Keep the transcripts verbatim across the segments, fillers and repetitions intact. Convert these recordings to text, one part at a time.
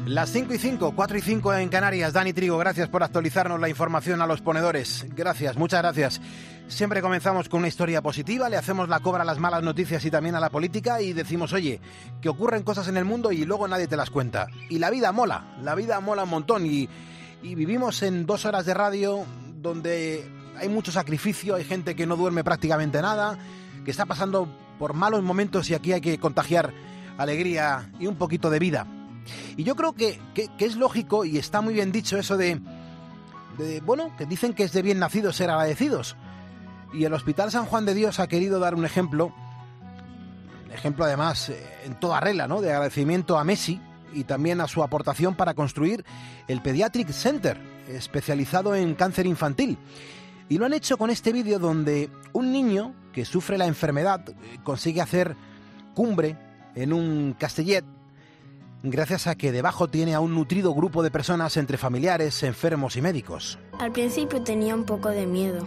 Las cinco y cinco, cuatro y cinco en Canarias. Dani Trigo, gracias por actualizarnos la información a los ponedores. Gracias, muchas gracias. Siempre comenzamos con una historia positiva, le hacemos la cobra a las malas noticias y también a la política y decimos, oye, que ocurren cosas en el mundo y luego nadie te las cuenta. Y la vida mola, la vida mola un montón y, y vivimos en dos horas de radio donde hay mucho sacrificio, hay gente que no duerme prácticamente nada, que está pasando por malos momentos y aquí hay que contagiar alegría y un poquito de vida. Y yo creo que, que, que es lógico y está muy bien dicho eso de, de, bueno, que dicen que es de bien nacidos ser agradecidos. Y el Hospital San Juan de Dios ha querido dar un ejemplo, un ejemplo además en toda regla, ¿no?, de agradecimiento a Messi y también a su aportación para construir el Pediatric Center, especializado en cáncer infantil. Y lo han hecho con este vídeo donde un niño que sufre la enfermedad consigue hacer cumbre en un Castellet, gracias a que debajo tiene a un nutrido grupo de personas entre familiares, enfermos y médicos. Al principio tenía un poco de miedo.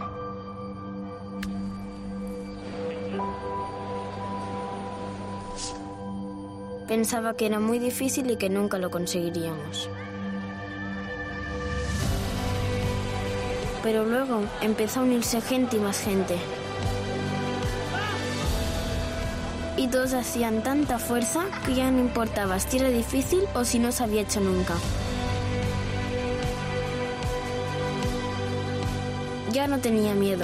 Pensaba que era muy difícil y que nunca lo conseguiríamos. Pero luego empezó a unirse gente y más gente. Y todos hacían tanta fuerza que ya no importaba si era difícil o si no se había hecho nunca. Ya no tenía miedo.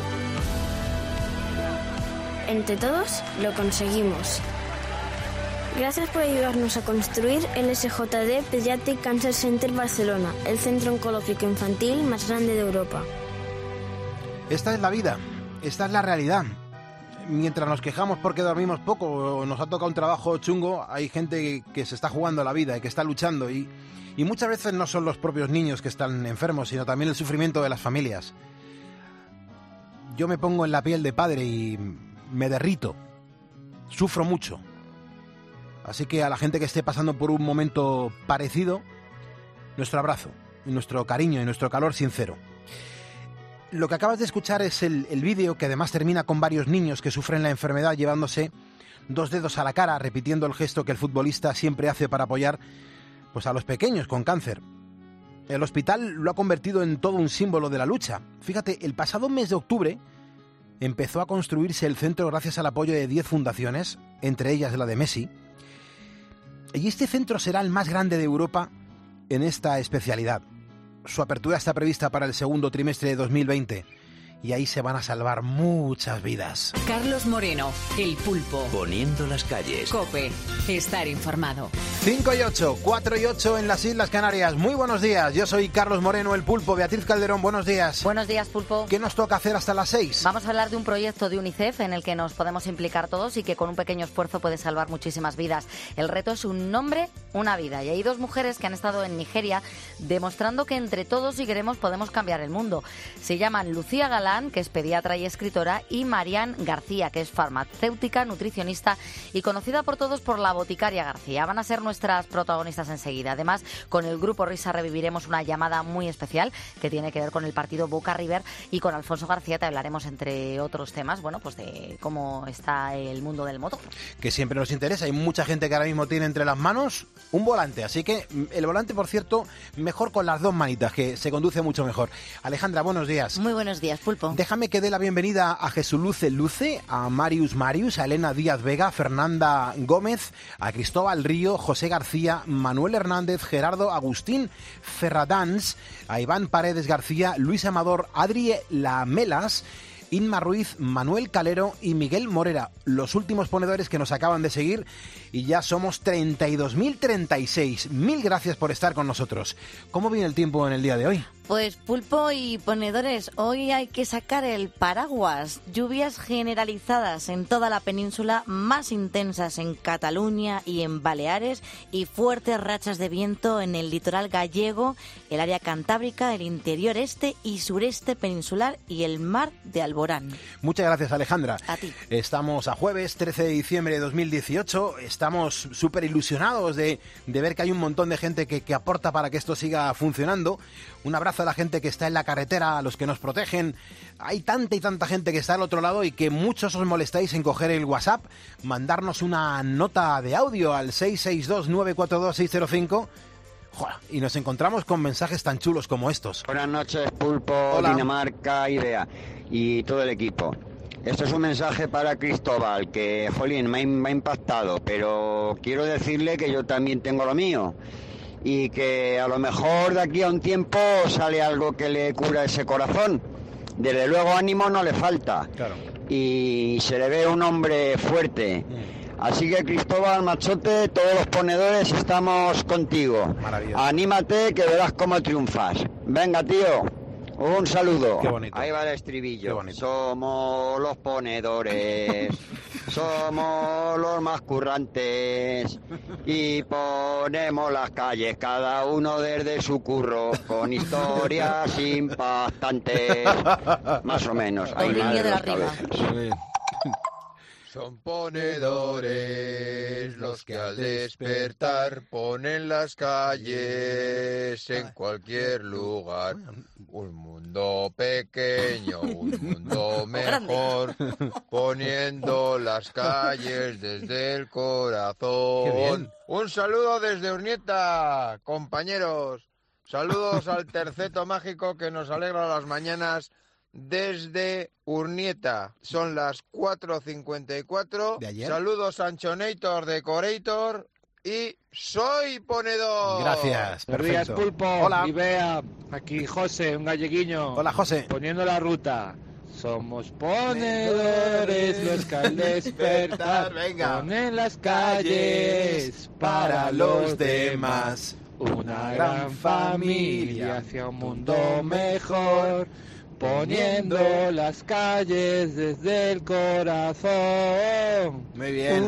Entre todos lo conseguimos. Gracias por ayudarnos a construir el S J D Pediatric Cancer Center Barcelona, el centro oncológico infantil más grande de Europa. Esta es la vida, esta es la realidad. Mientras nos quejamos porque dormimos poco o nos ha tocado un trabajo chungo, hay gente que se está jugando la vida y que está luchando y, y muchas veces no son los propios niños que están enfermos, sino también el sufrimiento de las familias. Yo me pongo en la piel de padre y me derrito, sufro mucho. Así que a la gente que esté pasando por un momento parecido, nuestro abrazo, y nuestro cariño y nuestro calor sincero. Lo que acabas de escuchar es el, el vídeo que además termina con varios niños que sufren la enfermedad llevándose dos dedos a la cara, repitiendo el gesto que el futbolista siempre hace para apoyar pues, a los pequeños con cáncer. El hospital lo ha convertido en todo un símbolo de la lucha. Fíjate, el pasado mes de octubre empezó a construirse el centro gracias al apoyo de diez fundaciones, entre ellas la de Messi. Y este centro será el más grande de Europa en esta especialidad. Su apertura está prevista para el segundo trimestre de dos mil veinte y ahí se van a salvar muchas vidas. Carlos Moreno, El Pulpo. Poniendo las calles. COPE, estar informado. cinco y ocho, cuatro y ocho en las Islas Canarias. Muy buenos días, yo soy Carlos Moreno, El Pulpo. Beatriz Calderón, buenos días. Buenos días, Pulpo. ¿Qué nos toca hacer hasta las seis? Vamos a hablar de un proyecto de UNICEF en el que nos podemos implicar todos y que con un pequeño esfuerzo puede salvar muchísimas vidas. El reto es un nombre, una vida. Y hay dos mujeres que han estado en Nigeria demostrando que entre todos, si queremos, podemos cambiar el mundo. Se llaman Lucía Galán, que es pediatra y escritora, y Marian García, que es farmacéutica, nutricionista y conocida por todos por la boticaria García. Van a ser nuestras protagonistas enseguida. Además, con el grupo Risa reviviremos una llamada muy especial que tiene que ver con el partido Boca River, y con Alfonso García te hablaremos, entre otros temas, bueno, pues de cómo está el mundo del motor. Que siempre nos interesa. Hay mucha gente que ahora mismo tiene entre las manos un volante, así que el volante, por cierto, mejor con las dos manitas, que se conduce mucho mejor. Alejandra, buenos días. Muy buenos días, Pulpo. Déjame que dé la bienvenida a Jesuluce Luce, a Marius Marius, a Elena Díaz Vega, Fernanda Gómez, a Cristóbal Río, José García, Manuel Hernández, Gerardo Agustín Ferradans, a Iván Paredes García, Luis Amador, Adri Lamelas, Inma Ruiz, Manuel Calero y Miguel Morera, los últimos ponedores que nos acaban de seguir, y ya somos treinta y dos mil treinta y seis. Mil gracias por estar con nosotros. ¿Cómo viene el tiempo en el día de hoy? Pues Pulpo y ponedores, hoy hay que sacar el paraguas. Lluvias generalizadas en toda la península, más intensas en Cataluña y en Baleares, y fuertes rachas de viento en el litoral gallego, el área cantábrica, el interior este y sureste peninsular y el mar de Alborán. Muchas gracias, Alejandra. A ti. Estamos a jueves trece de diciembre de dos mil dieciocho. Estamos súper ilusionados de, de ver que hay un montón de gente que, que aporta para que esto siga funcionando. Un abrazo a la gente que está en la carretera, a los que nos protegen. Hay tanta y tanta gente que está al otro lado y que muchos os molestáis en coger el WhatsApp, mandarnos una nota de audio al seis seis dos nueve cuatro dos seis cero cinco Joder, y nos encontramos con mensajes tan chulos como estos. Buenas noches, Pulpo, Hola. Dinamarca, Idea y todo el equipo. Esto es un mensaje para Cristóbal, que, jolín, me ha, me ha impactado, pero quiero decirle que yo también tengo lo mío y que a lo mejor de aquí a un tiempo sale algo que le cura ese corazón. Desde luego ánimo no le falta. Claro. Y se le ve un hombre fuerte. Así que, Cristóbal, machote, todos los ponedores estamos contigo. Maravilloso. Anímate, que verás cómo triunfas. Venga, tío, un saludo. Qué bonito. Ahí va el Qué estribillo. bonito. Somos los ponedores, somos los más currantes y ponemos las calles, cada uno desde su curro, con historias impactantes. Más o menos. Ahí Doble mal línea de la los rima. cabezas. Son ponedores los que al despertar ponen las calles en cualquier lugar. Un mundo pequeño, un mundo mejor, poniendo las calles desde el corazón. Qué bien. Un saludo desde Urnieta, compañeros. Saludos al terceto mágico que nos alegra las mañanas desde Urnieta. Son las cuatro cincuenta y cuatro. ¿De ayer? Saludos Anchonator, Decorator y soy ponedor. Gracias, Buenos días, perfecto. Pulpo. Hola. Y Bea, aquí José, un galleguiño. Hola, José. Poniendo la ruta. Somos ponedores los que al despertar Venga. ponen las calles para los demás. Una gran familia hacia un mundo mejor, poniendo las calles desde el corazón. Muy bien.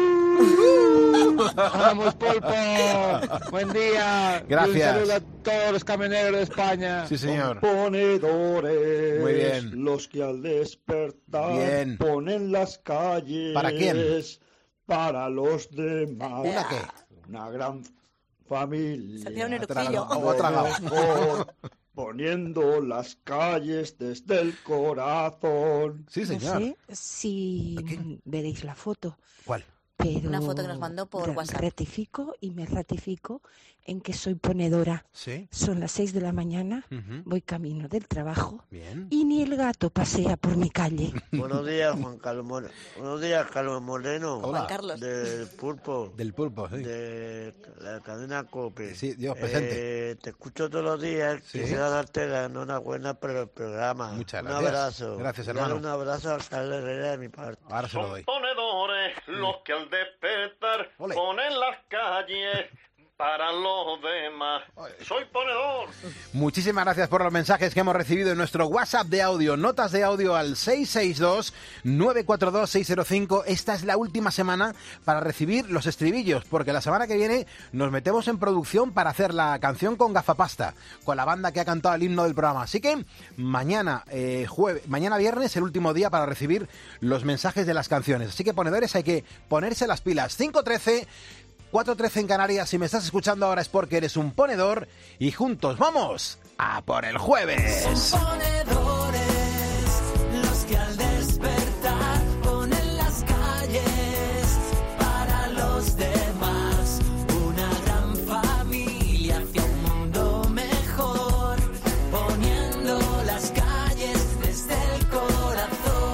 ¡Vamos, Pulpo! ¡Buen día! Gracias. Y un saludo a todos los camioneros de España. Sí, señor. Ponedores, Muy bien. los que al despertar Bien. ponen las calles. ¿Para quién? Para los demás. ¿Una qué? Una gran familia. Se hacía un Ha tragado. eructillo. Oh, ha tragado. Mejor, poniendo las calles desde el corazón. Sí, No señor. sé si ¿Qué? veréis la foto, ¿Cuál? pero Una foto que nos mandó por ra- WhatsApp. Rectifico y me ratifico en que soy ponedora. Sí. Son las seis de la mañana, Ujú. voy camino del trabajo Bien. y ni el gato pasea por mi calle. Buenos días, Juan Carlos Moreno. Buenos días, Carlos Moreno. Hola. Juan Carlos. Del Pulpo, Del pulpo, sí. de la cadena COPE. Sí, Dios presente. Eh, te escucho todos los días. Sí. Quisiera darte la enhorabuena por el programa. Muchas Un gracias. abrazo. Gracias, Dale hermano. un abrazo a Carlos Herrera de mi parte. Ahora se lo doy. Ponedores los que al despertar Ole. ponen las calles para los demás. Soy ponedor. Muchísimas gracias por los mensajes que hemos recibido en nuestro WhatsApp de audio. Notas de audio al seis seis dos, nueve cuatro dos, seis cero cinco. Esta es la última semana para recibir los estribillos, porque la semana que viene nos metemos en producción para hacer la canción con Gafapasta, con la banda que ha cantado el himno del programa. Así que mañana, eh, jueves, mañana viernes, el último día para recibir los mensajes de las canciones. Así que, ponedores, hay que ponerse las pilas. cinco trece, cuatro trece en Canarias. Si me estás escuchando ahora es porque eres un ponedor y juntos vamos a por el jueves. Ponedores, los que al despertar ponen las calles para los demás. Una gran familia hacia un mundo mejor, poniendo las calles desde el corazón.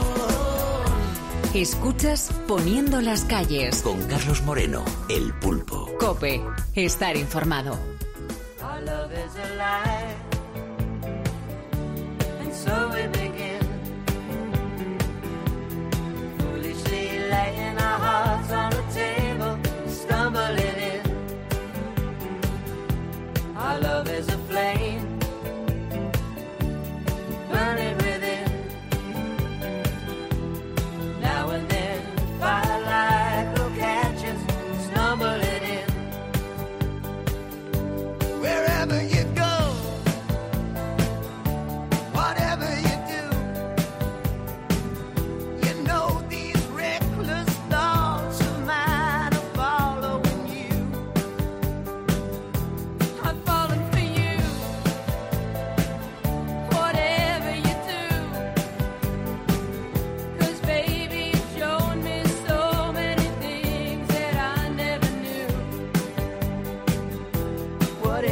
Escuchas Poniendo las calles. Con Carlos Moreno, el Pulpo. COPE. Estar informado. Our love is alive, and so we begin. Foolishly laying our hearts on the table, stumbling in. Our love is a flame, burning within. Now and then, firelight will catch us, stumbling in. Wherever you go, whatever you do, you know these reckless thoughts of mine are following you. I'm falling for you, whatever you do, 'cause baby you've shown me so many things that I never knew. What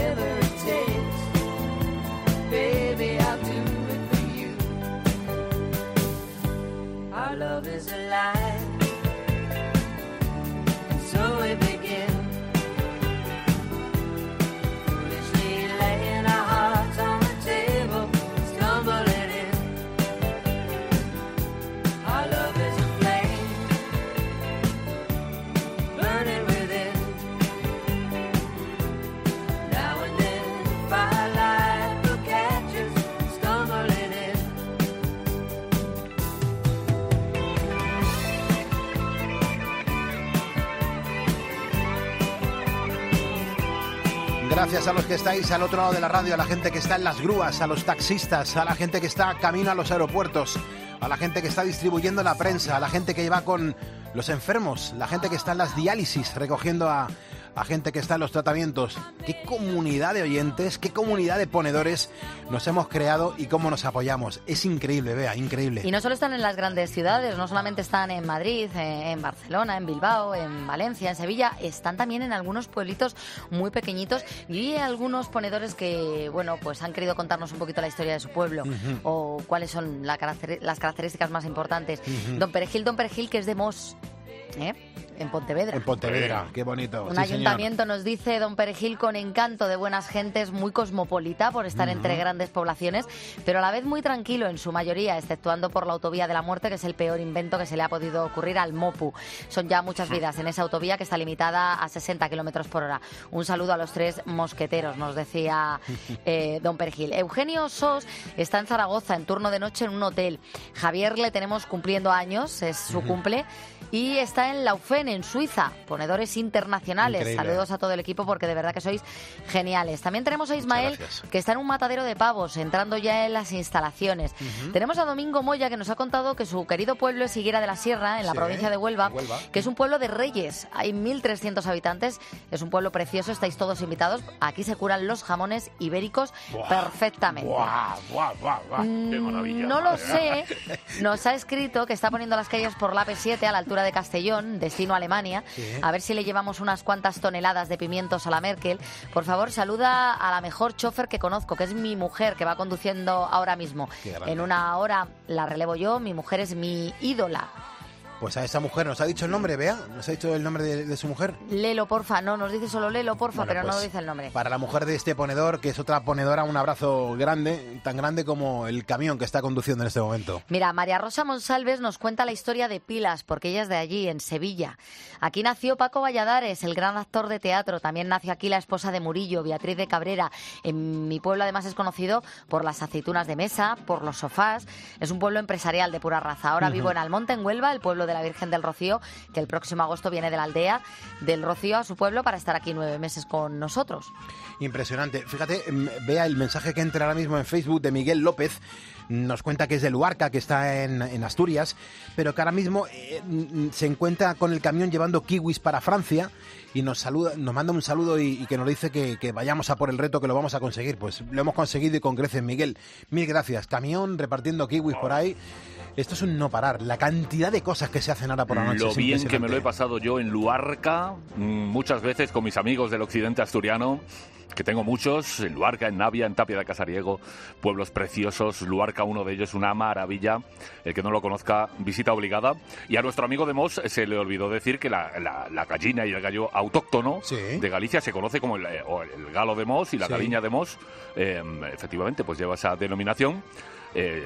Gracias a los que estáis al otro lado de la radio, a la gente que está en las grúas, a los taxistas, a la gente que está camino a los aeropuertos, a la gente que está distribuyendo la prensa, a la gente que va con los enfermos, la gente que está en las diálisis recogiendo a, a gente que está en los tratamientos. Qué comunidad de oyentes, qué comunidad de ponedores nos hemos creado y cómo nos apoyamos. Es increíble, Bea, increíble. Y no solo están en las grandes ciudades, no solamente están en Madrid, en Barcelona, en Bilbao, en Valencia, en Sevilla, están también en algunos pueblitos muy pequeñitos y algunos ponedores que, bueno, pues han querido contarnos un poquito la historia de su pueblo uh-huh. o cuáles son la caracter- las características más importantes. Uh-huh. Don Perejil, Don Perejil, que es de Mos, ¿eh? En Pontevedra. En Pontevedra, qué bonito. Un sí, ayuntamiento, señor. Nos dice Don Perejil, con encanto de buenas gentes, muy cosmopolita por estar uh-huh. entre grandes poblaciones, pero a la vez muy tranquilo en su mayoría, exceptuando por la autovía de la muerte, que es el peor invento que se le ha podido ocurrir al Mopu. Son ya muchas vidas en esa autovía que está limitada a sesenta kilómetros por hora. Un saludo a los tres mosqueteros, nos decía eh, Don Perejil. Eugenio Sos está en Zaragoza, en turno de noche en un hotel. Javier le tenemos cumpliendo años, es su uh-huh. cumple, y está en Laufen, en Suiza, ponedores internacionales. Increíble. Saludos a todo el equipo porque de verdad que sois geniales. También tenemos a Ismael, que está en un matadero de pavos, entrando ya en las instalaciones. Uh-huh. Tenemos a Domingo Moya, que nos ha contado que su querido pueblo es Higuera de la Sierra, en la sí, provincia de Huelva, Huelva, que es un pueblo de reyes. Hay mil trescientos habitantes, es un pueblo precioso, estáis todos invitados. Aquí se curan los jamones ibéricos buah, perfectamente. Buah, buah, buah, buah. Qué maravilla. No lo sé, nos ha escrito que está poniendo las calles por la A P siete a la altura de Castellón, destino Alemania. Sí. A ver si le llevamos unas cuantas toneladas de pimientos a la Merkel. Por favor, saluda a la mejor chofer que conozco, que es mi mujer, que va conduciendo ahora mismo. En una hora la relevo yo, mi mujer es mi ídola. Pues a esa mujer, ¿nos ha dicho el nombre, Bea? ¿Nos ha dicho el nombre de, de su mujer? Lelo, porfa. No, nos dice solo Lelo, porfa, bueno, pero pues, no nos dice el nombre. Para la mujer de este ponedor, que es otra ponedora, un abrazo grande, tan grande como el camión que está conduciendo en este momento. Mira, María Rosa Monsalves nos cuenta la historia de Pilas, porque ella es de allí, en Sevilla. Aquí nació Paco Valladares, el gran actor de teatro. También nació aquí la esposa de Murillo, Beatriz de Cabrera. En mi pueblo, además, es conocido por las aceitunas de mesa, por los sofás. Es un pueblo empresarial de pura raza. Ahora uh-huh. vivo en Almonte, en Huelva, el pueblo de la Virgen del Rocío, que el próximo agosto viene de la aldea del Rocío a su pueblo para estar aquí nueve meses con nosotros. Impresionante. Fíjate, vea el mensaje que entra ahora mismo en Facebook de Miguel López. Nos cuenta que es de Luarca, que está en, en Asturias, pero que ahora mismo eh, se encuentra con el camión llevando kiwis para Francia y nos saluda, nos manda un saludo y, y que nos dice que, que vayamos a por el reto, que lo vamos a conseguir. Pues lo hemos conseguido y con creces, Miguel. Mil gracias. Camión repartiendo kiwis por ahí. Esto es un no parar. La cantidad de cosas que se hacen ahora por la noche. Lo bien que me lo he pasado yo en Luarca, muchas veces con mis amigos del occidente asturiano, que tengo muchos, en Luarca, en Navia, en Tapia de Casariego, pueblos preciosos. Luarca, uno de ellos, una maravilla. El que no lo conozca, visita obligada. Y a nuestro amigo de Mos se le olvidó decir que la, la, la gallina y el gallo autóctono sí. de Galicia se conoce como el, el galo de Mos y la sí. galiña de Mos. Eh, efectivamente, pues lleva esa denominación. Eh,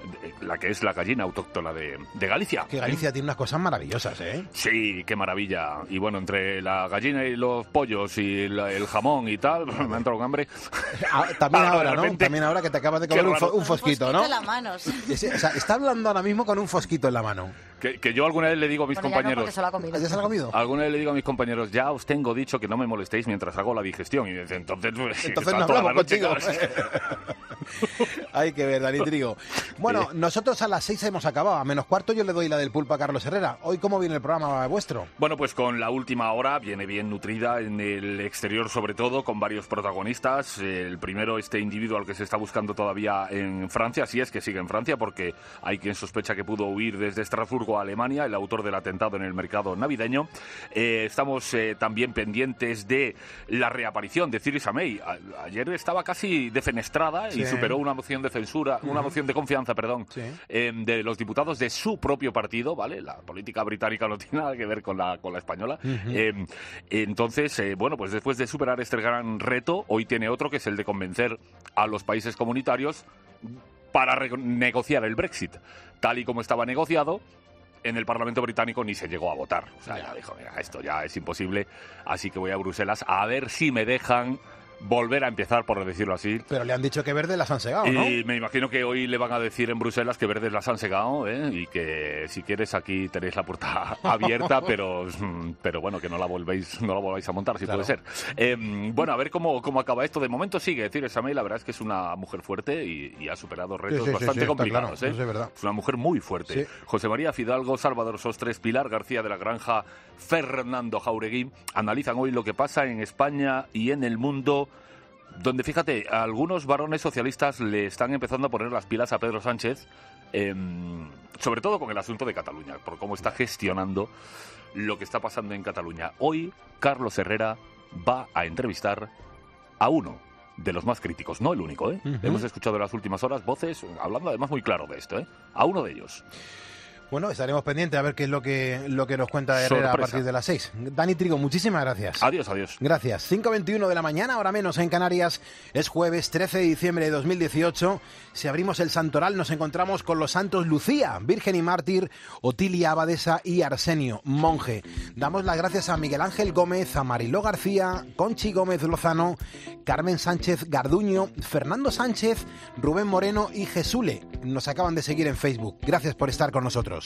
la que es la gallina autóctona de, de Galicia. Que Galicia ¿eh? tiene unas cosas maravillosas, ¿eh? Sí, qué maravilla. Y bueno, entre la gallina y los pollos y la, el jamón y tal, me ha entrado un hambre. Ah, también ahora, ¿no? También ahora que te acabas de comer un, fo, un fosquito, ¿no? Un fosquito en la mano. Sí. O sea, está hablando ahora mismo con un fosquito en la mano. Que, que yo alguna vez le digo a mis bueno, compañeros... Ya no, se lo ha comido. ¿Ya se lo ha comido? Alguna vez le digo a mis compañeros, ya os tengo dicho que no me molestéis mientras hago la digestión. Y desde entonces... Pues, entonces no hablamos contigo. Hay que ver, Dani Trigo. Bueno, nosotros a las seis hemos acabado. A menos cuarto yo le doy la del pulpo a Carlos Herrera. ¿Hoy cómo viene el programa vuestro? Bueno, pues con la última hora viene bien nutrida en el exterior, sobre todo, con varios protagonistas. El primero, este individuo al que se está buscando todavía en Francia, si es que sigue en Francia, porque hay quien sospecha que pudo huir desde Estrasburgo a Alemania, el autor del atentado en el mercado navideño. Eh, estamos eh, también pendientes de la reaparición de Theresa May. A- ayer estaba casi defenestrada sí. y superó una moción de censura, uh-huh. una moción de confianza, perdón, sí. eh, de los diputados de su propio partido, ¿vale? La política británica no tiene nada que ver con la, con la española. Uh-huh. Eh, entonces, eh, bueno, pues después de superar este gran reto, hoy tiene otro, que es el de convencer a los países comunitarios para re- negociar el Brexit. Tal y como estaba negociado, en el Parlamento británico ni se llegó a votar. O sea, ya dijo, mira, esto ya es imposible, así que voy a Bruselas a ver si me dejan volver a empezar, por decirlo así. Pero le han dicho que verdes las han segado, ¿no? Y me imagino que hoy le van a decir en Bruselas que verdes las han segado, ¿eh? Y que si quieres aquí tenéis la puerta abierta, pero pero bueno, que no la volvéis no la volváis a montar, si claro. puede ser. Eh, bueno, a ver cómo, cómo acaba esto. De momento sigue, es decir, Samey, la verdad es que es una mujer fuerte y, y ha superado retos sí, sí, bastante sí, sí, complicados. Claro, ¿eh? Es, verdad. Es una mujer muy fuerte. Sí. José María Fidalgo, Salvador Sostres, Pilar García de la Granja, Fernando Jauregui analizan hoy lo que pasa en España y en el mundo, donde, fíjate, algunos varones socialistas le están empezando a poner las pilas a Pedro Sánchez, eh, sobre todo con el asunto de Cataluña, por cómo está gestionando lo que está pasando en Cataluña. Hoy, Carlos Herrera va a entrevistar a uno de los más críticos, no el único, ¿eh? Uh-huh. Hemos escuchado en las últimas horas voces hablando además muy claro de esto, ¿eh? A uno de ellos. Bueno, estaremos pendientes a ver qué es lo que lo que nos cuenta Herrera Sorpresa. a partir de las seis. Dani Trigo, muchísimas gracias. Adiós, adiós. Gracias. cinco veintiuno de la mañana, ahora menos en Canarias. Es jueves trece de diciembre de dos mil dieciocho. Si abrimos el santoral nos encontramos con los santos Lucía, Virgen y Mártir, Otilia Abadesa y Arsenio, monje. Damos las gracias a Miguel Ángel Gómez, a Mariló García, Conchi Gómez Lozano, Carmen Sánchez Garduño, Fernando Sánchez, Rubén Moreno y Jesule. Nos acaban de seguir en Facebook. Gracias por estar con nosotros.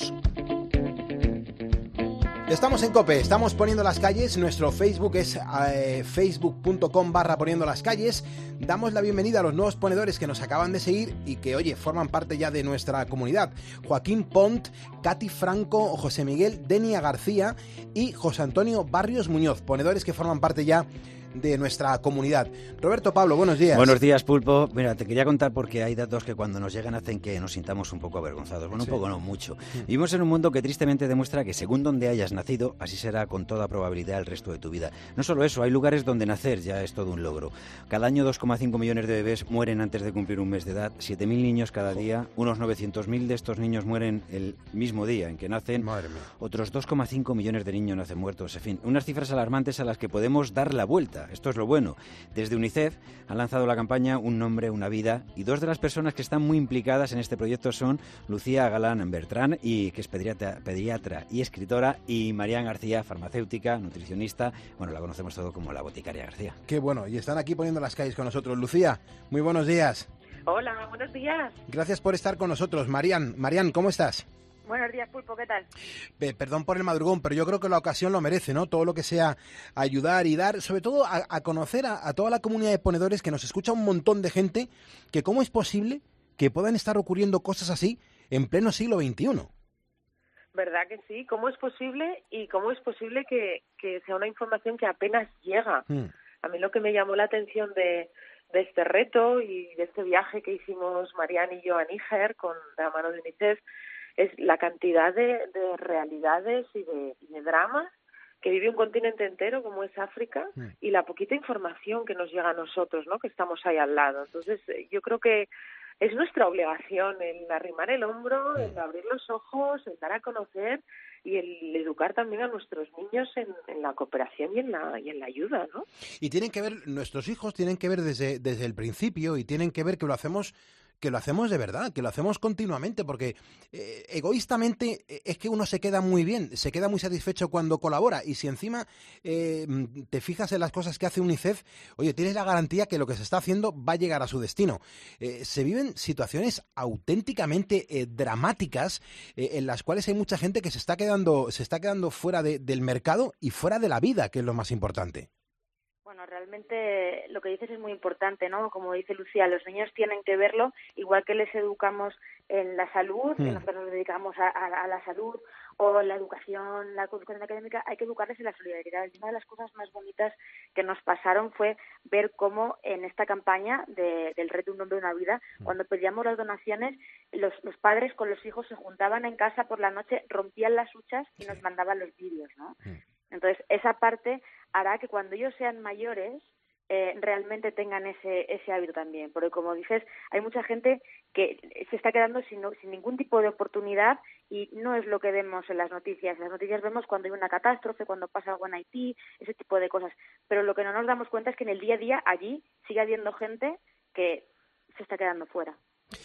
Estamos en COPE, estamos poniendo las calles, nuestro Facebook es eh, facebook.com barra poniendo las calles. Damos la bienvenida a los nuevos ponedores que nos acaban de seguir y que, oye, forman parte ya de nuestra comunidad. Joaquín Pont, Katy Franco, José Miguel Denia García y José Antonio Barrios Muñoz, ponedores que forman parte ya de nuestra comunidad. Roberto Pablo, buenos días. Buenos días, Pulpo. Mira, te quería contar porque hay datos que cuando nos llegan hacen que nos sintamos un poco avergonzados. Bueno, sí. un poco no, mucho. Sí. Vivimos en un mundo que tristemente demuestra que según donde hayas nacido, así será con toda probabilidad el resto de tu vida. No solo eso, hay lugares donde nacer ya es todo un logro. Cada año dos coma cinco millones de bebés mueren antes de cumplir un mes de edad, siete mil niños cada día, unos novecientos mil de estos niños mueren el mismo día en que nacen, Madre mía. Otros dos coma cinco millones de niños nacen muertos. En fin, unas cifras alarmantes a las que podemos dar la vuelta. Esto es lo bueno. Desde UNICEF han lanzado la campaña Un nombre, una vida, y dos de las personas que están muy implicadas en este proyecto son Lucía Galán Bertrán, y, que es pediatra, pediatra y escritora, y Marian García, farmacéutica, nutricionista. Bueno, la conocemos todo como la boticaria García. Qué bueno, y están aquí poniendo las calles con nosotros. Lucía, muy buenos días. Hola, buenos días. Gracias por estar con nosotros. Marian, Marian, ¿cómo estás? Buenos días, Pulpo, ¿qué tal? Eh, perdón por el madrugón, pero yo creo que la ocasión lo merece, ¿no? Todo lo que sea ayudar y dar, sobre todo a, a conocer a, a toda la comunidad de ponedores, que nos escucha un montón de gente, que cómo es posible que puedan estar ocurriendo cosas así en pleno siglo veintiuno. ¿Verdad que sí? ¿Cómo es posible? Y cómo es posible que, que sea una información que apenas llega. Hmm. A mí lo que me llamó la atención de, de este reto y de este viaje que hicimos Marian y yo a Níger con la mano de UNICEF es la cantidad de, de realidades y de, y de dramas que vive un continente entero como es África, mm. y la poquita información que nos llega a nosotros, ¿no? Que estamos ahí al lado. Entonces, yo creo que es nuestra obligación el arrimar el hombro, mm. el abrir los ojos, el dar a conocer y el educar también a nuestros niños en, en la cooperación y en la y en la ayuda, ¿no? Y tienen que ver, nuestros hijos tienen que ver desde, desde el principio, y tienen que ver que lo hacemos que lo hacemos de verdad, que lo hacemos continuamente, porque eh, egoístamente eh, es que uno se queda muy bien, se queda muy satisfecho cuando colabora, y si encima eh, te fijas en las cosas que hace UNICEF, oye, tienes la garantía que lo que se está haciendo va a llegar a su destino. Eh, se viven situaciones auténticamente eh, dramáticas eh, en las cuales hay mucha gente que se está quedando, se está quedando fuera de, del mercado y fuera de la vida, que es lo más importante. Bueno, realmente lo que dices es muy importante, ¿no? Como dice Lucía, los niños tienen que verlo, igual que les educamos en la salud, mm. que nosotros nos dedicamos a, a, a la salud, o la educación, la educación académica, hay que educarles en la solidaridad. Y una de las cosas más bonitas que nos pasaron fue ver cómo en esta campaña de, del reto Un nombre, una vida, mm. cuando pedíamos las donaciones, los, los padres con los hijos se juntaban en casa por la noche, rompían las huchas y nos mandaban los vídeos, ¿no? Mm. Entonces, esa parte hará que cuando ellos sean mayores eh, realmente tengan ese ese hábito también. Porque, como dices, hay mucha gente que se está quedando sin, sin ningún tipo de oportunidad, y no es lo que vemos en las noticias. En las noticias vemos cuando hay una catástrofe, cuando pasa algo en Haití, ese tipo de cosas. Pero lo que no nos damos cuenta es que en el día a día allí sigue habiendo gente que se está quedando fuera.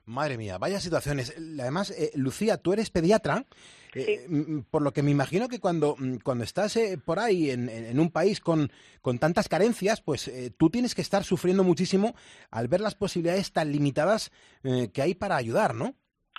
Madre mía, vaya situaciones. Además, eh, Lucía, tú eres pediatra, eh, Sí. por lo que me imagino que cuando, cuando estás eh, por ahí en, en un país con, con tantas carencias, pues eh, tú tienes que estar sufriendo muchísimo al ver las posibilidades tan limitadas eh, que hay para ayudar, ¿no?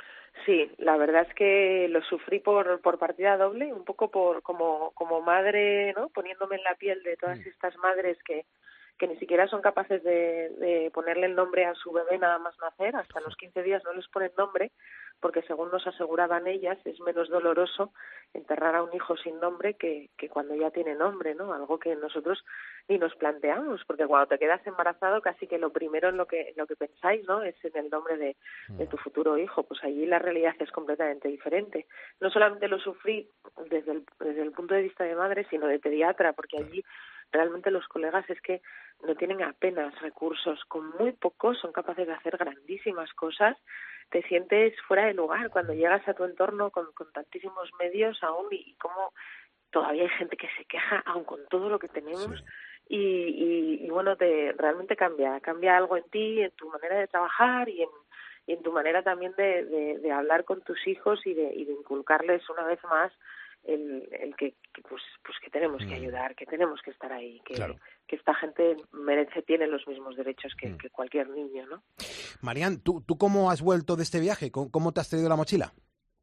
Sí, la verdad es que lo sufrí por, por partida doble, un poco por como, como madre, ¿no? Poniéndome en la piel de todas estas madres que, que ni siquiera son capaces de, de ponerle el nombre a su bebé nada más nacer, hasta los quince días no les ponen nombre, porque según nos aseguraban ellas, es menos doloroso enterrar a un hijo sin nombre que, que cuando ya tiene nombre, ¿no? Algo que nosotros ni nos planteamos, porque cuando te quedas embarazado casi que lo primero en lo que en lo que pensáis, ¿no? Es en el nombre de, de tu futuro hijo. Pues allí la realidad es completamente diferente. No solamente lo sufrí desde el, desde el punto de vista de madre, sino de pediatra, porque allí realmente los colegas es que no tienen apenas recursos, con muy pocos son capaces de hacer grandísimas cosas. Te sientes fuera de lugar cuando llegas a tu entorno con, con tantísimos medios aún y, y como todavía hay gente que se queja aún con todo lo que tenemos. Sí. Y, y, y bueno, te realmente cambia, cambia algo en ti, en tu manera de trabajar y en, y en tu manera también de, de, de hablar con tus hijos y de, y de inculcarles una vez más el, el que, que pues, pues que tenemos que ayudar, que tenemos que estar ahí, que, claro. que esta gente merece, tiene los mismos derechos que, mm. que cualquier niño, ¿no? Marian, ¿tú, ¿tú cómo has vuelto de este viaje? ¿Cómo, cómo te has traído la mochila?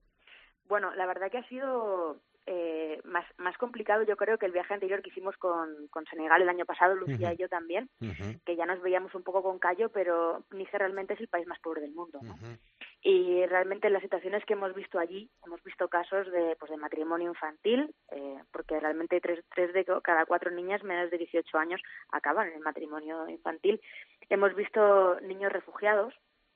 Bueno, la verdad que ha sido eh, más, más complicado, yo creo, que el viaje anterior que hicimos con, con Senegal el año pasado, Lucía uh-huh. y yo también, uh-huh. que ya nos veíamos un poco con callo, pero Níger realmente es el país más pobre del mundo, ¿no? Uh-huh. Y realmente en las situaciones que hemos visto allí, hemos visto casos de, pues, de matrimonio infantil, eh, porque realmente tres, tres de cada cuatro niñas menores de dieciocho años acaban en el matrimonio infantil. Hemos visto niños refugiados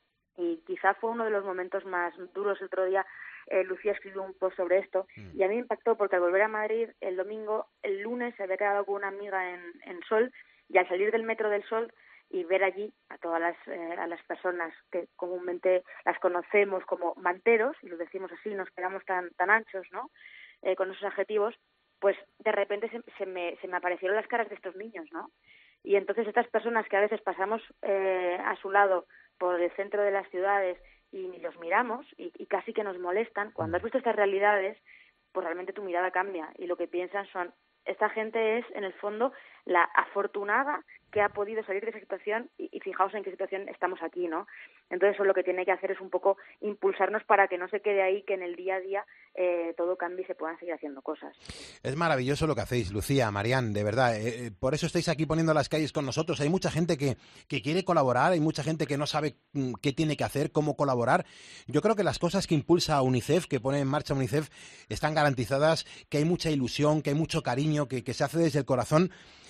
y quizá fue uno de los momentos más duros. El otro día eh, Lucía escribió un post sobre esto mm. y a mí me impactó porque al volver a Madrid el domingo, el lunes se había quedado con una amiga en, en Sol y al salir del metro del Sol y ver allí a todas las eh, a las personas que comúnmente las conocemos como manteros, y lo decimos así, nos quedamos tan tan anchos, ¿no? Eh, con esos adjetivos, pues de repente se, se me se me aparecieron las caras de estos niños, ¿no? Y entonces estas personas que a veces pasamos eh, a su lado por el centro de las ciudades y los miramos y, y casi que nos molestan, cuando has visto estas realidades, pues realmente tu mirada cambia y lo que piensan son, esta gente es en el fondo la afortunada que ha podido salir de esa situación y, y fijaos en qué situación estamos aquí, ¿no? Entonces eso lo que tiene que hacer es un poco impulsarnos para que no se quede ahí, que en el día a día eh, todo cambie y se puedan seguir haciendo cosas. Es maravilloso lo que hacéis, Lucía, Marian, de verdad. Eh, por eso estáis aquí poniendo las calles con nosotros. Hay mucha gente que, que quiere colaborar, hay mucha gente que no sabe mm, qué tiene que hacer, cómo colaborar. Yo creo que las cosas que impulsa UNICEF, que pone en marcha UNICEF, están garantizadas, que hay mucha ilusión, que hay mucho cariño, que, que se hace desde el corazón.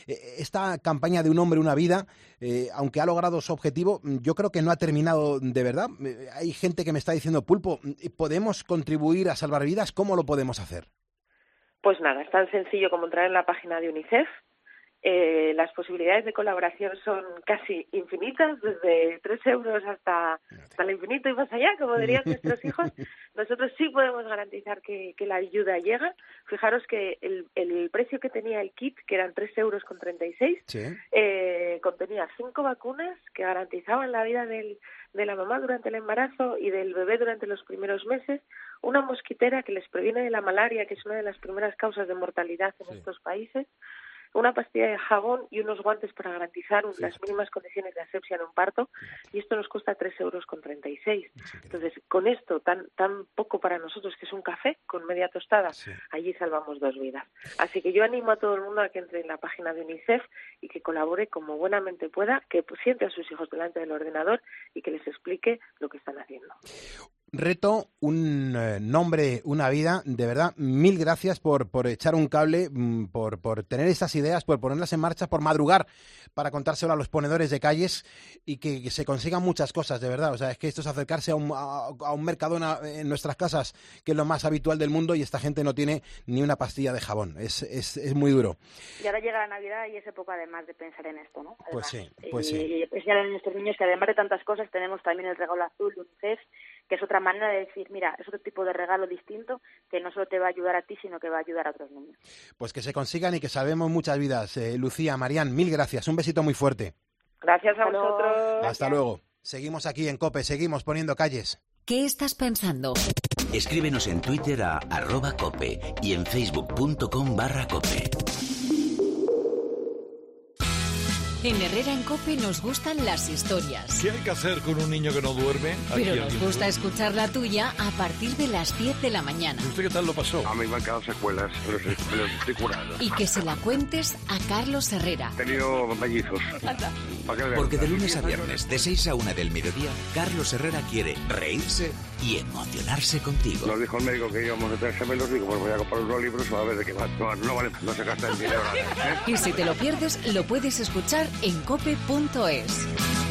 Esta campaña de Un hombre, una vida, eh, aunque ha logrado su objetivo, yo creo que no ha terminado de verdad. Eh, hay gente que me está diciendo, Pulpo, ¿podemos contribuir a salvar vidas? ¿Cómo lo podemos hacer? Pues nada, es tan sencillo como entrar en la página de UNICEF. Eh, las posibilidades de colaboración son casi infinitas, desde tres euros hasta, hasta el infinito y más allá, como dirían nuestros hijos. Nosotros sí podemos garantizar que, que la ayuda llega. Fijaros que el, el precio que tenía el kit, que eran tres euros con treinta y seis, sí. eh, contenía cinco vacunas que garantizaban la vida del, de la mamá durante el embarazo y del bebé durante los primeros meses, una mosquitera que les previene de la malaria, que es una de las primeras causas de mortalidad en sí. estos países, una pastilla de jabón y unos guantes para garantizar sí. las mínimas condiciones de asepsia en un parto, y esto nos cuesta tres euros con treinta y seis. Entonces, con esto tan tan poco para nosotros, que es un café con media tostada, sí. allí salvamos dos vidas. Así que yo animo a todo el mundo a que entre en la página de UNICEF y que colabore como buenamente pueda, que siente a sus hijos delante del ordenador y que les explique lo que están haciendo. Reto, un eh, nombre, una vida. De verdad, mil gracias por, por echar un cable, por, por tener estas ideas, por ponerlas en marcha, por madrugar para contárselo a los ponedores de calles y que, que se consigan muchas cosas, de verdad. O sea, es que esto es acercarse a un, a, a un Mercadona en nuestras casas, que es lo más habitual del mundo, y esta gente no tiene ni una pastilla de jabón. Es, es, es muy duro. Y ahora llega la Navidad y es época además de pensar en esto, ¿no? Además, pues sí, pues y, sí. Y especial en nuestros niños, que además de tantas cosas tenemos también el regalo azul de UNICEF, que es otra manera de decir, mira, es otro tipo de regalo distinto que no solo te va a ayudar a ti, sino que va a ayudar a otros niños. Pues que se consigan y que salvemos muchas vidas. Eh, Lucía, Marian, mil gracias. Un besito muy fuerte. Gracias a vosotros. Hasta luego. Seguimos aquí en COPE, seguimos poniendo calles. ¿Qué estás pensando? Escríbenos en Twitter a arroba cope y en facebook.com barra cope. En Herrera en COPE nos gustan las historias. ¿Qué hay que hacer con un niño que no duerme? Pero nos gusta escuchar la tuya a partir de las diez de la mañana. ¿Usted qué tal lo pasó? A mí me han quedado secuelas, pero me los estoy curando. Y que se la cuentes a Carlos Herrera. He tenido mellizos. Porque de lunes a viernes, de seis a una del mediodía, Carlos Herrera quiere reírse y emocionarse contigo. Nos dijo el médico que íbamos a tener gemelos, digo, pues voy a comprar unos libros a ver de qué va. No, no vale, no se gasta el dinero. ¿eh? Y si te lo pierdes, lo puedes escuchar en cope punto es.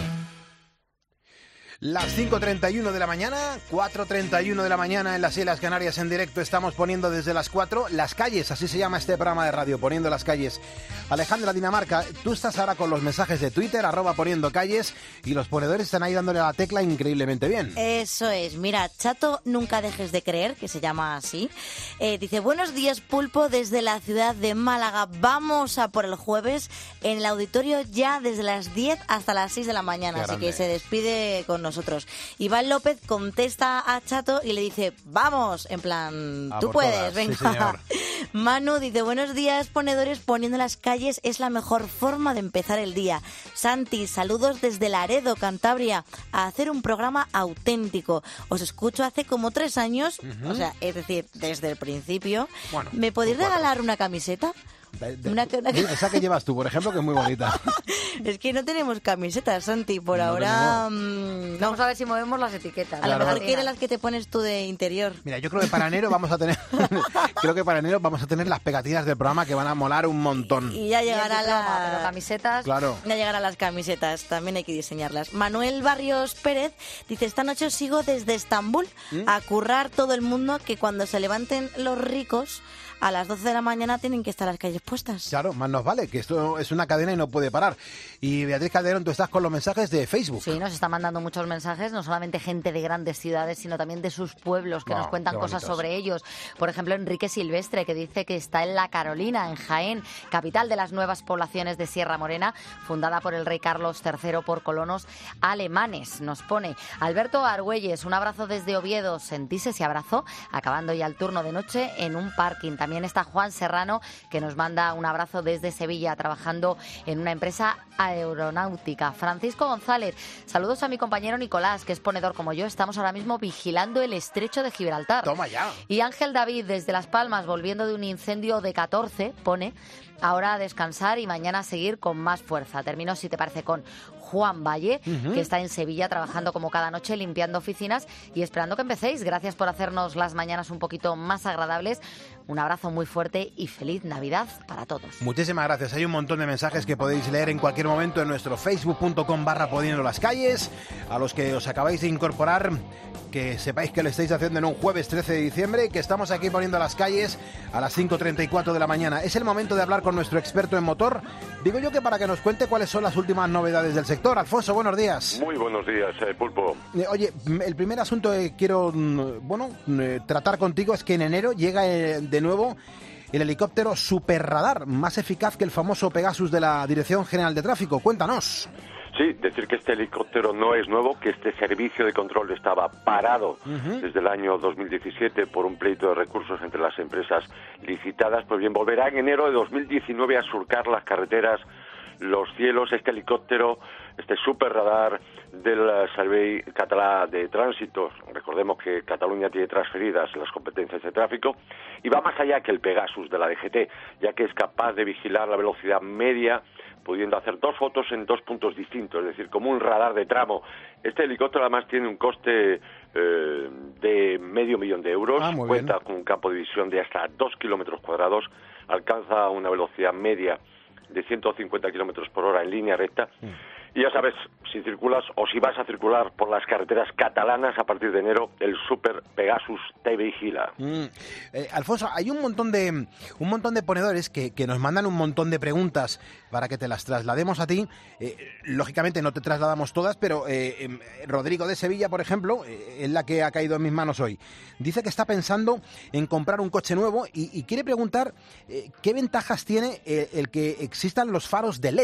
Las cinco treinta y uno de la mañana, cuatro treinta y uno de la mañana en las Islas Canarias en directo. Estamos poniendo desde las cuatro las calles, así se llama este programa de radio, Poniendo las Calles. Alejandra Dinamarca, tú estás ahora con los mensajes de Twitter, arroba poniendo calles, y los ponedores están ahí dándole a la tecla increíblemente bien. Eso es, mira, Chato Nunca Dejes de Creer, que se llama así, eh, dice, buenos días Pulpo desde la ciudad de Málaga, vamos a por el jueves en el auditorio ya desde las diez hasta las seis de la mañana, Qué así grande. que se despide con nosotros. Iván López contesta a Chato y le dice, vamos, en plan, A tú por puedes, todas, venga. sí, señor. Manu dice, buenos días ponedores, poniendo las calles es la mejor forma de empezar el día. Santi, saludos desde Laredo, Cantabria, a hacer un programa auténtico. Os escucho hace como tres años, Ujú. o sea, es decir, desde el principio. Bueno, ¿Me podéis cuatro. regalar una camiseta? De- de- Una- una- Esa que llevas tú, por ejemplo, que es muy bonita. Es que no tenemos camisetas, Santi, por No ahora... mm, Vamos a ver si movemos las etiquetas. A lo Claro. mejor quieren las que te pones tú de interior. Mira, yo creo que para enero vamos a tener creo que para enero vamos a tener las pegatinas del programa que van a molar un montón. Y ya llegará Y el diploma, la... pero camisetas. Claro. Ya llegarán las camisetas, también hay que diseñarlas. Manuel Barrios Pérez dice, esta noche os sigo desde Estambul ¿Mm? a currar todo el mundo que cuando se levanten los ricos a las doce de la mañana tienen que estar las calles puestas. Claro, más nos vale, que esto es una cadena y no puede parar. Y Beatriz Calderón, tú estás con los mensajes de Facebook. Sí, nos está mandando muchos mensajes, no solamente gente de grandes ciudades, sino también de sus pueblos que Wow, nos cuentan qué cosas bonitos. sobre ellos. Por ejemplo, Enrique Silvestre, que dice que está en La Carolina, en Jaén, capital de las nuevas poblaciones de Sierra Morena, fundada por el rey Carlos tercero por colonos alemanes. Nos pone Alberto Argüelles, un abrazo desde Oviedo. Sentís ese abrazo, acabando ya el turno de noche en un parking. También está Juan Serrano, que nos manda un abrazo desde Sevilla, trabajando en una empresa aeronáutica. Francisco González, saludos a mi compañero Nicolás, que es ponedor como yo. Estamos ahora mismo vigilando el estrecho de Gibraltar. Toma ya. Y Ángel David, desde Las Palmas, volviendo de un incendio de catorce, pone, ahora a descansar y mañana a seguir con más fuerza. Termino, si te parece, con Juan Valle, Ujú. que está en Sevilla trabajando como cada noche, limpiando oficinas y esperando que empecéis. Gracias por hacernos las mañanas un poquito más agradables. Un abrazo muy fuerte y feliz Navidad para todos. Muchísimas gracias. Hay un montón de mensajes que podéis leer en cualquier momento en nuestro facebook.com barra poniendo las calles. A los que os acabáis de incorporar, que sepáis que lo estáis haciendo en un jueves trece de diciembre, que estamos aquí poniendo las calles a las cinco treinta y cuatro de la mañana. Es el momento de hablar con nuestro experto en motor. Digo yo que para que nos cuente cuáles son las últimas novedades del sector. Alfonso, buenos días. Muy buenos días, eh, Pulpo. Eh, Oye, m- el primer asunto que quiero, mm, bueno, eh, tratar contigo es que en enero llega eh, de nuevo el helicóptero Superradar, más eficaz que el famoso Pegasus de la Dirección General de Tráfico. Cuéntanos. Sí, decir que este helicóptero no es nuevo, que este servicio de control estaba parado Ujú. desde el año dos mil diecisiete por un pleito de recursos entre las empresas licitadas. Pues bien, volverá en enero de dos mil diecinueve a surcar las carreteras, los cielos, este helicóptero, este superradar del Servei Català de Tránsito. Recordemos que Cataluña tiene transferidas las competencias de tráfico y va más allá que el Pegasus de la D G T, ya que es capaz de vigilar la velocidad media, pudiendo hacer dos fotos en dos puntos distintos, es decir, como un radar de tramo. Este helicóptero además tiene un coste eh, de medio millón de euros, Ah, muy cuenta bien. con un campo de visión de hasta dos kilómetros cuadrados, alcanza una velocidad media de ciento cincuenta kilómetros por hora en línea recta. Y ya sabes, si circulas o si vas a circular por las carreteras catalanas a partir de enero, el Super Pegasus te vigila. Mm. Eh, Alfonso, hay un montón de un montón de ponedores que, que nos mandan un montón de preguntas para que te las traslademos a ti. Eh, lógicamente no te trasladamos todas, pero eh, em, Rodrigo de Sevilla, por ejemplo, eh, es la que ha caído en mis manos hoy. Dice que está pensando en comprar un coche nuevo y, y quiere preguntar eh, qué ventajas tiene eh, el que existan los faros de L E D.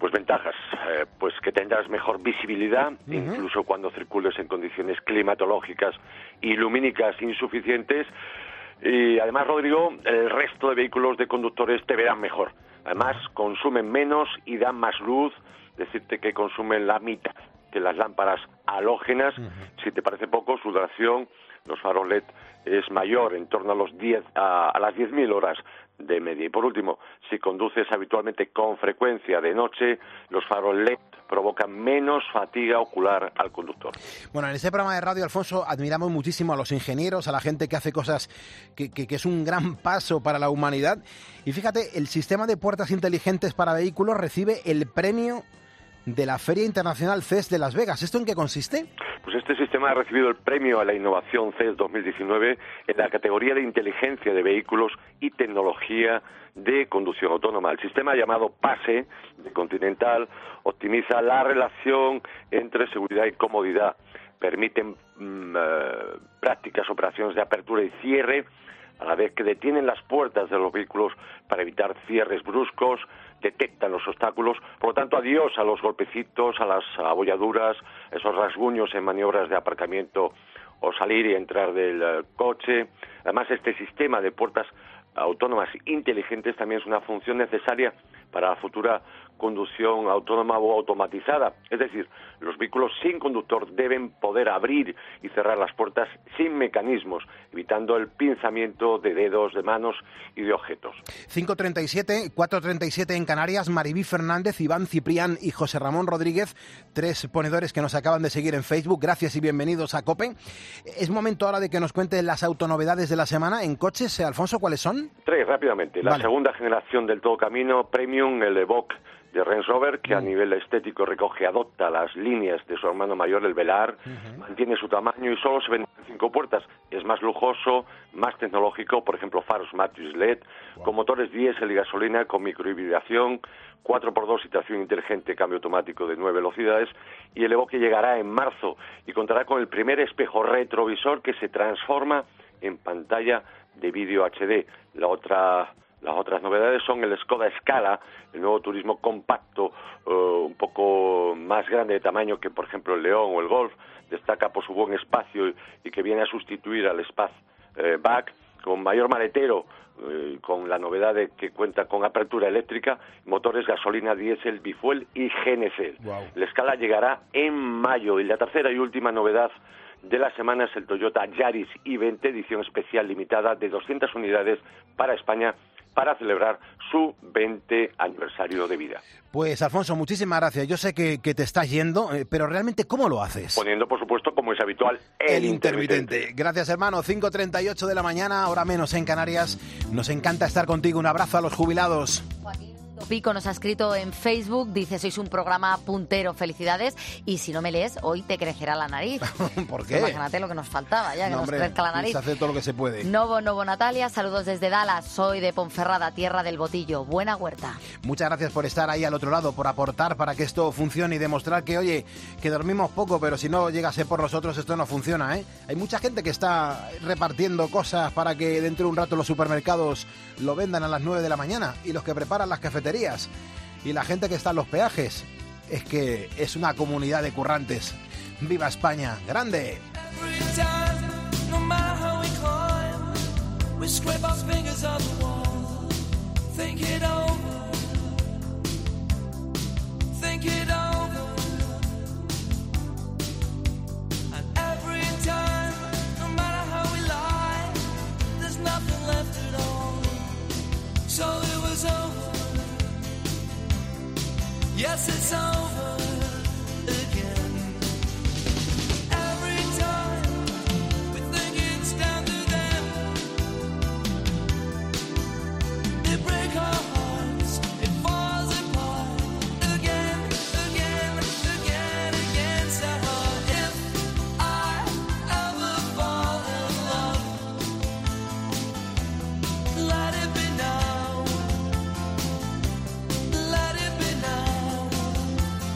Pues ventajas, eh, pues que tendrás mejor visibilidad, uh-huh. incluso cuando circules en condiciones climatológicas y lumínicas insuficientes. Y además, Rodrigo, el resto de vehículos de conductores te verán mejor. Además, consumen menos y dan más luz. Decirte que consumen la mitad que las lámparas halógenas. Uh-huh. Si te parece poco, su duración, los faros L E D, es mayor, en torno a los diez a, a las diez mil horas de media. Y por último, si conduces habitualmente con frecuencia de noche, los faros L E D provocan menos fatiga ocular al conductor. Bueno, en este programa de radio, Alfonso, admiramos muchísimo a los ingenieros, a la gente que hace cosas que, que, que es un gran paso para la humanidad. Y fíjate, el sistema de puertas inteligentes para vehículos recibe el premio de la Feria Internacional C E S de Las Vegas. ¿Esto en qué consiste? Pues este sistema ha recibido el premio a la innovación C E S dos mil diecinueve en la categoría de inteligencia de vehículos y tecnología de conducción autónoma. El sistema llamado PASE de Continental optimiza la relación entre seguridad y comodidad. Permiten mmm, uh, prácticas operaciones de apertura y cierre, a la vez que detienen las puertas de los vehículos para evitar cierres bruscos, detectan los obstáculos. Por lo tanto, adiós a los golpecitos, a las abolladuras, esos rasguños en maniobras de aparcamiento o salir y entrar del uh, coche. Además, este sistema de puertas autónomas inteligentes también es una función necesaria para la futura conducción autónoma o automatizada. Es decir, los vehículos sin conductor deben poder abrir y cerrar las puertas sin mecanismos, evitando el pinzamiento de dedos, de manos y de objetos. cinco treinta y siete, cuatro treinta y siete en Canarias, Maribí Fernández, Iván Ciprián y José Ramón Rodríguez, tres ponedores que nos acaban de seguir en Facebook. Gracias y bienvenidos a COPE. Es momento ahora de que nos cuenten las autonovedades de la semana en coches. Alfonso, ¿cuáles son? Tres, rápidamente. La vale. segunda generación del todo camino Premium, el Evoque de Range Rover, que a nivel estético recoge, adopta las líneas de su hermano mayor, el Velar, uh-huh. mantiene su tamaño y solo se venden cinco puertas. Es más lujoso, más tecnológico, por ejemplo, faros Matrix L E D, wow. con motores diésel y gasolina, con microhibridación, cuatro por dos y tracción inteligente, cambio automático de nueve velocidades, y el Evoque llegará en marzo y contará con el primer espejo retrovisor que se transforma en pantalla de vídeo H D. La otra... Las otras novedades son el Skoda Scala, el nuevo turismo compacto, uh, un poco más grande de tamaño que, por ejemplo, el León o el Golf. Destaca por su buen espacio y, y que viene a sustituir al Spaceback, con mayor maletero, eh, con la novedad de que cuenta con apertura eléctrica, motores gasolina, diésel, bifuel y G N C. Wow. El Scala llegará en mayo. Y la tercera y última novedad de la semana es el Toyota Yaris i veinte, edición especial limitada de doscientas unidades para España, para celebrar su veinte aniversario de vida. Pues, Alfonso, muchísimas gracias. Yo sé que, que te estás yendo, eh, pero realmente, ¿cómo lo haces? Poniendo, por supuesto, como es habitual, el, el intermitente. intermitente. Gracias, hermano. cinco treinta y ocho de la mañana, hora menos en Canarias. Nos encanta estar contigo. Un abrazo a los jubilados. Pico nos ha escrito en Facebook, dice: sois un programa puntero, felicidades, y si no me lees, hoy te crecerá la nariz. ¿Por qué? Imagínate lo que nos faltaba ya, que no, nos hombre, crezca la nariz. Se hace todo lo que se puede. Novo, Novo Natalia, saludos desde Dallas, soy de Ponferrada, tierra del Botillo, buena huerta. Muchas gracias por estar ahí al otro lado, por aportar para que esto funcione y demostrar que, oye, que dormimos poco, pero si no llegase por nosotros esto no funciona, ¿eh? Hay mucha gente que está repartiendo cosas para que dentro de un rato los supermercados lo vendan a las nueve de la mañana, y los que preparan las cafeterías y la gente que está en los peajes. Es que es una comunidad de currantes. ¡Viva España! ¡Grande! Yes, it's over again. Every time we think it's down to them, they break our hearts, it falls apart again, again, again, again. So if I ever fall in love, let it be now. Let it be now.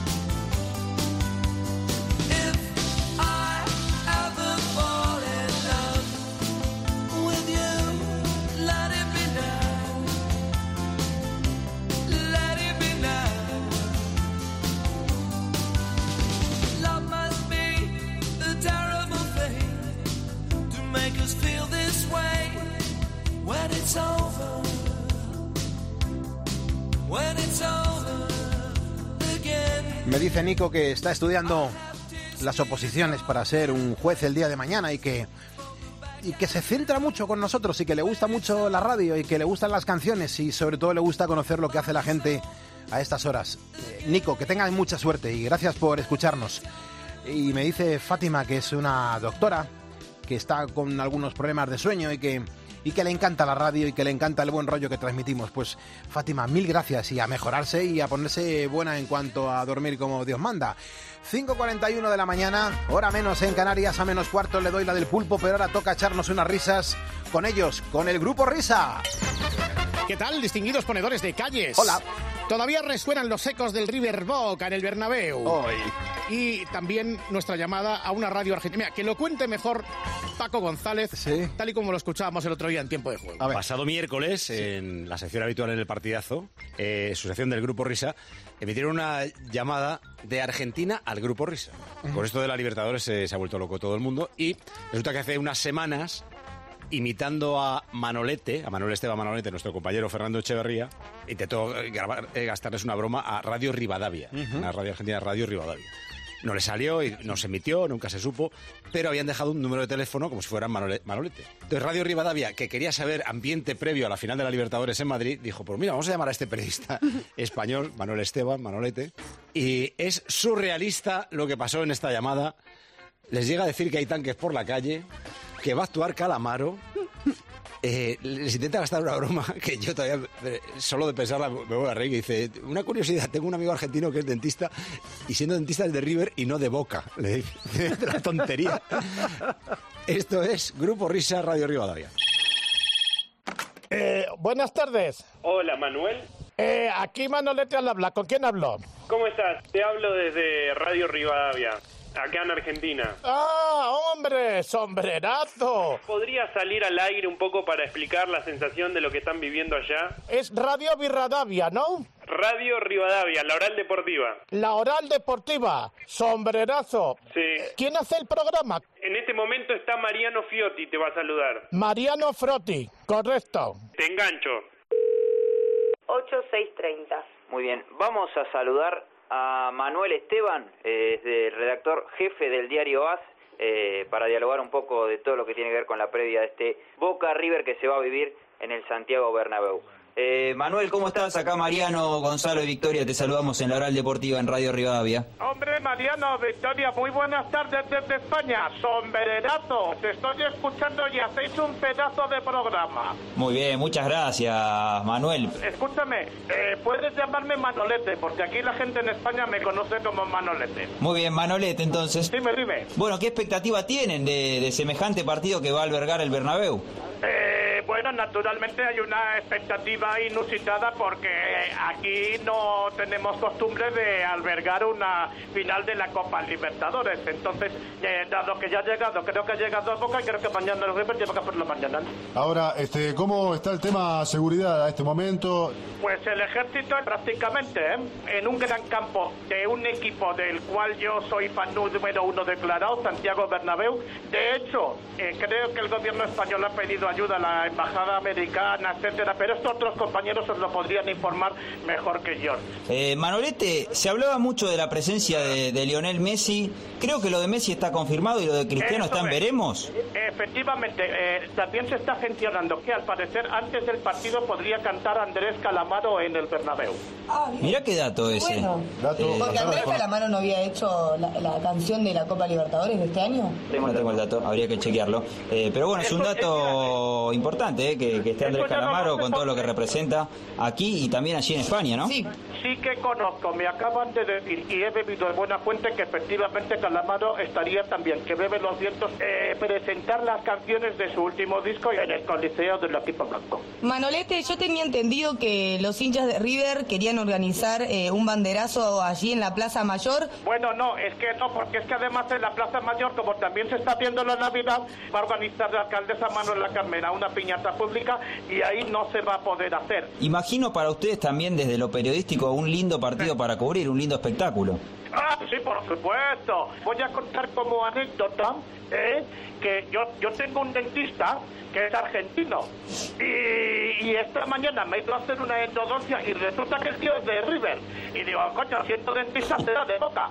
Me dice Nico que está estudiando las oposiciones para ser un juez el día de mañana y que y que se centra mucho con nosotros y que le gusta mucho la radio y que le gustan las canciones y sobre todo le gusta conocer lo que hace la gente a estas horas. Eh, Nico, que tengas mucha suerte y gracias por escucharnos. Y me dice Fátima, que es una doctora que está con algunos problemas de sueño y que y que le encanta la radio y que le encanta el buen rollo que transmitimos. Pues Fátima, mil gracias y a mejorarse y a ponerse buena en cuanto a dormir como Dios manda. cinco cuarenta y uno de la mañana, hora menos en Canarias, a menos cuarto le doy la del pulpo, pero ahora toca echarnos unas risas con ellos, con el Grupo Risa. ¿Qué tal, distinguidos ponedores de calles? Hola. Todavía resuenan los ecos del River Boca en el Bernabéu. Hoy. Y también nuestra llamada a una radio argentina. Mira, que lo cuente mejor Paco González, ¿sí?, tal y como lo escuchábamos el otro día en Tiempo de Juego. Pasado miércoles, sí, en la sección habitual en el partidazo, eh, su sección del Grupo Risa, emitieron una llamada de Argentina al Grupo Risa. Uh-huh. Con esto de la Libertadores eh, se ha vuelto loco todo el mundo y resulta que hace unas semanas, imitando a Manolete, a Manuel Esteban Manolete, nuestro compañero Fernando Echeverría, intentó grabar, eh, gastarles una broma a Radio Rivadavia, uh-huh, una radio argentina, Radio Rivadavia. No le salió y no se emitió, nunca se supo, pero habían dejado un número de teléfono como si fueran Manole- Manolete. Entonces Radio Rivadavia, que quería saber ambiente previo a la final de la Libertadores en Madrid, dijo, pues mira, vamos a llamar a este periodista español, Manuel Esteban Manolete, y es surrealista lo que pasó en esta llamada. Les llega a decir que hay tanques por la calle, que va a actuar Calamaro. Eh, les intenta gastar una broma que yo todavía, solo de pensarla, me voy a reír. Y dice, una curiosidad, tengo un amigo argentino que es dentista y siendo dentista es de River y no de Boca. Le dice, la tontería. Esto es Grupo Risa, Radio Rivadavia. Eh, buenas tardes. Hola, Manuel. Eh, aquí Manolete al habla. ¿Con quién hablo? ¿Cómo estás? Te hablo desde Radio Rivadavia, acá en Argentina. ¡Ah, hombre! ¡Sombrerazo! ¿Podría salir al aire un poco para explicar la sensación de lo que están viviendo allá? Es Radio Rivadavia, ¿no? Radio Rivadavia, la Oral Deportiva. La Oral Deportiva. ¡Sombrerazo! Sí. ¿Quién hace el programa? En este momento está Mariano Fiotti, te va a saludar. Mariano Frotti, correcto. Te engancho. ocho seis treinta. Muy bien, vamos a saludar a Manuel Esteban, eh, de redactor jefe del diario A S, eh, para dialogar un poco de todo lo que tiene que ver con la previa de este Boca River que se va a vivir en el Santiago Bernabéu. Eh, Manuel, ¿cómo estás? Acá Mariano, Gonzalo y Victoria, te saludamos en la Oral Deportiva en Radio Rivadavia. Hombre, Mariano, Victoria, muy buenas tardes desde España. Sombrerazo, te estoy escuchando y hacéis un pedazo de programa. Muy bien, muchas gracias, Manuel. Escúchame, eh, puedes llamarme Manolete, porque aquí la gente en España me conoce como Manolete. Muy bien, Manolete, entonces. Dime, dime. Bueno, ¿qué expectativa tienen de, de semejante partido que va a albergar el Bernabéu? Eh, bueno, naturalmente hay una expectativa inusitada porque aquí no tenemos costumbre de albergar una final de la Copa Libertadores. Entonces, eh, dado que ya ha llegado, creo que ha llegado a Boca y creo que mañana el River lleva que por la mañana. Ahora, este, ¿cómo está el tema seguridad a este momento? Pues el ejército prácticamente, ¿eh? en un gran campo de un equipo del cual yo soy fan número uno declarado, Santiago Bernabéu. De hecho, eh, creo que el gobierno español ha pedido ayuda a la embajada americana, etcétera, pero estos otros compañeros os lo podrían informar mejor que yo. Eh, Manolete, se hablaba mucho de la presencia de, de Lionel Messi. Creo que lo de Messi está confirmado y lo de Cristiano Eso está en es. veremos. Efectivamente, eh, también se está gestionando que al parecer antes del partido podría cantar Andrés Calamaro en el Bernabéu. Ah, Mirá qué dato ese. Bueno, Eh, porque Andrés Calamaro no había hecho la, la canción de la Copa Libertadores de este año. no tengo el dato, habría que chequearlo. Eh, pero bueno, es un dato importante, eh, que, que esté Andrés Calamaro con todo lo que representa aquí y también allí en España, ¿no? Sí, sí que conozco, me acaban de decir y he bebido de buena fuente que efectivamente Calamaro estaría también, que bebe los vientos, eh, presentar las canciones de su último disco en el Coliseo del equipo blanco. Manolete, yo tenía entendido que los hinchas de River querían organizar eh, un banderazo allí en la Plaza Mayor. Bueno, no, es que no, porque es que además en la Plaza Mayor, como también se está viendo la Navidad, va a organizar la alcaldesa Manuela Carmena una piñata pública y ahí no se va a poder hacer. Imagino para ustedes también desde lo periodístico un lindo partido para cubrir, un lindo espectáculo. Ah, Sí, por supuesto. Voy a contar como anécdota ¿eh? que yo, yo tengo un dentista que es argentino y, y esta mañana me he ido a hacer una endodoncia y resulta que el tío es de River. Y digo, coño, siendo dentista será de Boca.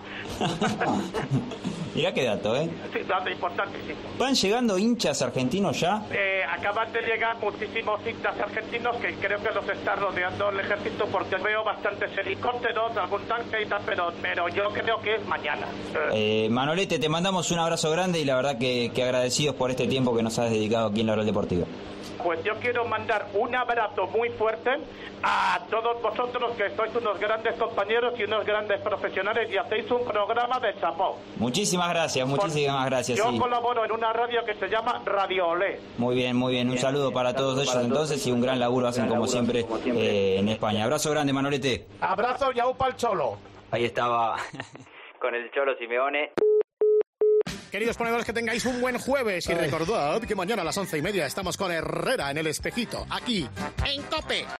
Mirá qué dato, ¿eh? Sí, dato importantísimo. ¿Van llegando hinchas argentinos ya? Eh, acaban de llegar muchísimos hinchas argentinos que creo que los está rodeando el ejército porque veo bastantes helicópteros, algún tanque y tal, pero, pero yo creo que es mañana. Eh, Manolete, te mandamos un abrazo grande y la verdad que, que agradecidos por este tiempo que nos has dedicado aquí en la Oral Deportiva. Pues yo quiero mandar un abrazo muy fuerte a todos vosotros que sois unos grandes compañeros y unos grandes profesionales y hacéis un programa de chapó. Muchísimas gracias, muchísimas Por, gracias. Yo sí. colaboro en una radio que se llama Radio Olé. Muy bien, muy bien. Un saludo para todos ellos entonces y un gran laburo hacen como siempre eh, en España. Abrazo grande, Manolete. Abrazo y aupa al Cholo. Ahí estaba con el Cholo Simeone. Queridos ponedores, que tengáis un buen jueves y recordad que mañana a las once y media estamos con Herrera en El Espejito, aquí en COPE.